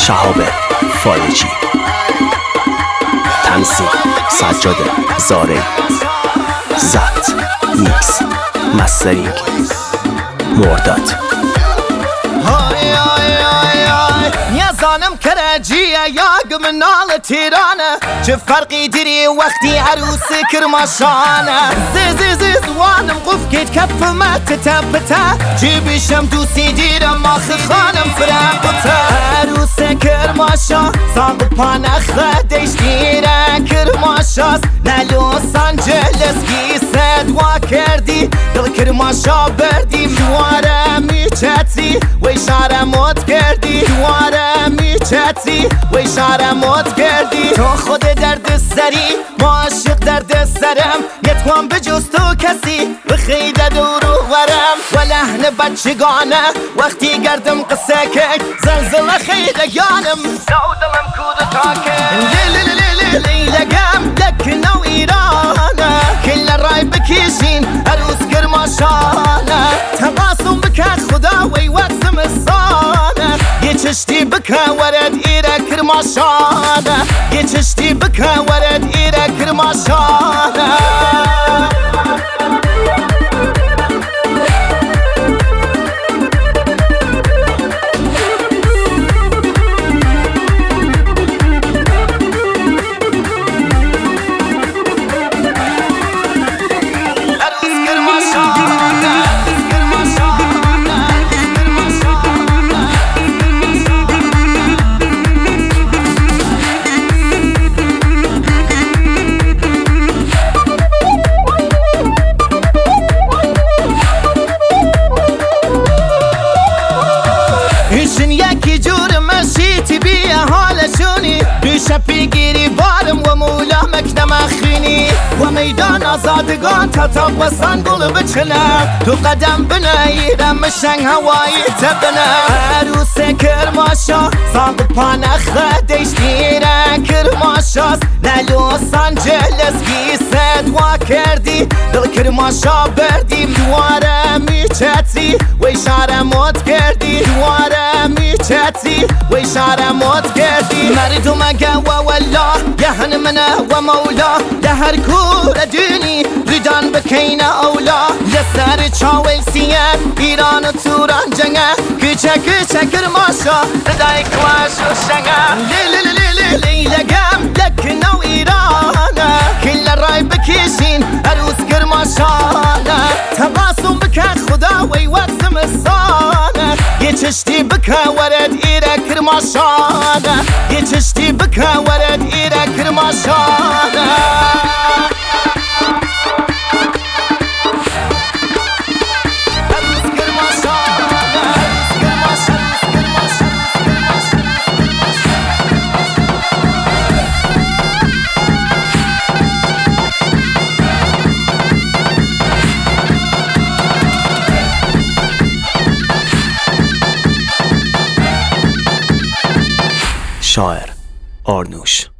شهاب فارجی، تنظیم سجاد زارعی، ضبط میکس مسترینگ مرداد. نظانم کرجیه یا منال تیرانه، چه فرقی داری وقتی عروس کرماشانه. زی زوانم قف کت کف مت پتا، جیبشم دوسی دیرم ماخ خانم فرقتا. عروس کرماشا ساق پانخ دیش دیره کرماشاست، نلوس آنجلس گیسد وا کردی دل کرماشا بردی. دواره میچتی و اشاره موت کردی، دواره میچتی و اشاره موت کردی. تو خود درد سری ما عاشق درد سرم، نتوان بجز تو کسی بخیده دورو ورم. و لحن بچگانه وقتی گردم قصه که زلزله خیلگانم، دو دلم کود تاکه لیلگم لکنو ایرانه. کل رای بکشین عروس کرماشانه، تقاسم بکه خدا وی وقت زمستانه. یه چشتی بکه ورد ایره کرماشانه، یه چشتی بکه ورد ایره کرماشانه. ایشن یکی جور مشیتی بیه حالشونی، بیشه پیگیری بارم و مولا مکنم اخینی. و میدان آزادگان تا تاب و سنگل بچنم، تو قدم بناییرم مشنگ هوایی تبنم. عروس کرماشا ساق پانخ دیش دیره کرماشاست، نلوس آنجلس گیسد وا کردی دل کرماشا بردی. دواره میچتی و اشاره موت کردی، دواره میچتی و اشاره موت کردی. مردم اگه و والله یهن منه و مولا، لهر کور دونی ریدان بکینه اولا. لسر چاویل سیه ایران و توران جنگه، کچه کرماشا ردای کلاش و شنگه. لیلگم لکنو ایرانه، کل رای بکشین عروس کرماشانه. تقاسم بکه خدا وی وقت زمستانه، یه چشتی بکه ورد ایره کرماشانه، یه چشتی بکه ورد ایره کرماشانه. شاعر آرنوش.